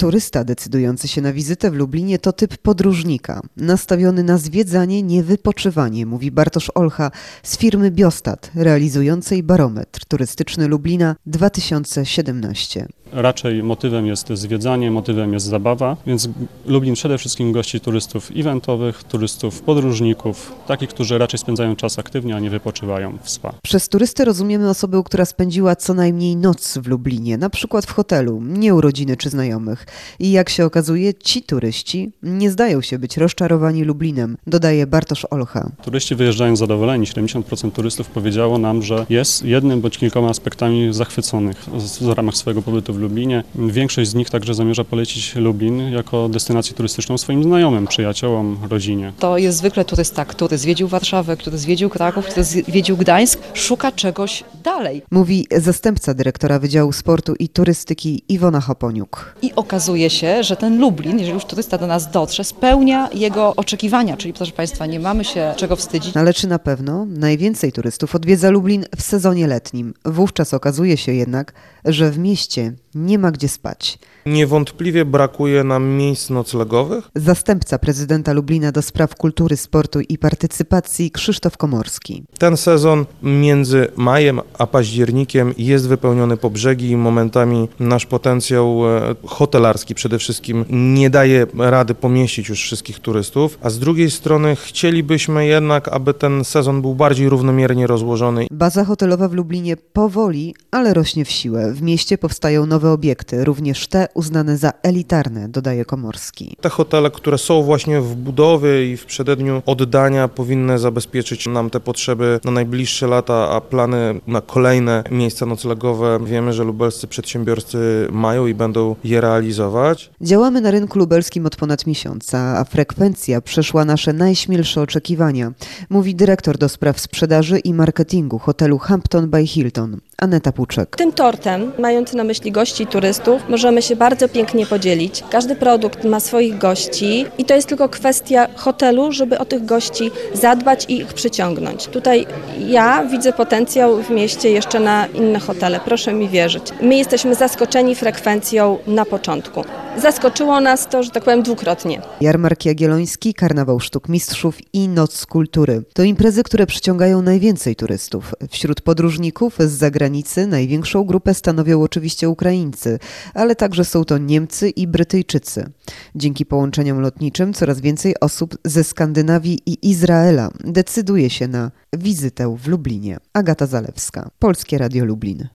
Turysta decydujący się na wizytę w Lublinie to typ podróżnika, nastawiony na zwiedzanie, nie wypoczywanie, mówi Bartosz Olcha z firmy Biostat, realizującej barometr turystyczny Lublina 2017. Raczej motywem jest zwiedzanie, motywem jest zabawa, więc Lublin przede wszystkim gości turystów eventowych, turystów podróżników, takich, którzy raczej spędzają czas aktywnie, a nie wypoczywają w spa. Przez turystę rozumiemy osobę, która spędziła co najmniej noc w Lublinie, na przykład w hotelu, nie u rodziny czy znajomych. I jak się okazuje, ci turyści nie zdają się być rozczarowani Lublinem, dodaje Bartosz Olcha. Turyści wyjeżdżają zadowoleni. 70% turystów powiedziało nam, że jest jednym bądź kilkoma aspektami zachwyconych w ramach swojego pobytu w Lublinie. Większość z nich także zamierza polecić Lublin jako destynację turystyczną swoim znajomym, przyjaciołom, rodzinie. To jest zwykle turysta, który zwiedził Warszawę, który zwiedził Kraków, który zwiedził Gdańsk, szuka czegoś dalej. Mówi zastępca dyrektora Wydziału Sportu i Turystyki Iwona Hoponiuk. I okazuje się, że ten Lublin, jeżeli już turysta do nas dotrze, spełnia jego oczekiwania, czyli proszę Państwa, nie mamy się czego wstydzić. Ale czy na pewno najwięcej turystów odwiedza Lublin w sezonie letnim? Wówczas okazuje się jednak, że w mieście nie ma gdzie spać. Niewątpliwie brakuje nam miejsc noclegowych. Zastępca prezydenta Lublina do spraw kultury, sportu i partycypacji Krzysztof Komorski. Ten sezon między majem a październikiem jest wypełniony po brzegi i momentami nasz potencjał hotelarski przede wszystkim nie daje rady pomieścić już wszystkich turystów, a z drugiej strony chcielibyśmy jednak, aby ten sezon był bardziej równomiernie rozłożony. Baza hotelowa w Lublinie powoli, ale rośnie w siłę. W mieście powstają nowe obiekty, również te uznane za elitarne, dodaje Komorski. Te hotele, które są właśnie w budowie i w przededniu oddania, powinny zabezpieczyć nam te potrzeby na najbliższe lata, a plany na kolejne miejsca noclegowe wiemy, że lubelscy przedsiębiorcy mają i będą je realizować. Działamy na rynku lubelskim od ponad miesiąca, a frekwencja przeszła nasze najśmielsze oczekiwania, mówi dyrektor do spraw sprzedaży i marketingu hotelu Hampton by Hilton, Aneta Puczek. Tym tortem, mając na myśli gości i turystów, możemy się bardzo pięknie podzielić. Każdy produkt ma swoich gości i to jest tylko kwestia hotelu, żeby o tych gości zadbać i ich przyciągnąć. Tutaj ja widzę potencjał w mieście jeszcze na inne hotele, proszę mi wierzyć. My jesteśmy zaskoczeni frekwencją na początku. Zaskoczyło nas to, że tak powiem, dwukrotnie. Jarmark Jagielloński, Karnawał Sztuk Mistrzów i Noc Kultury. To imprezy, które przyciągają najwięcej turystów. Wśród podróżników z zagranicy największą grupę stanowią oczywiście Ukraińcy, ale także są to Niemcy i Brytyjczycy. Dzięki połączeniom lotniczym coraz więcej osób ze Skandynawii i Izraela decyduje się na wizytę w Lublinie. Agata Zalewska, Polskie Radio Lublin.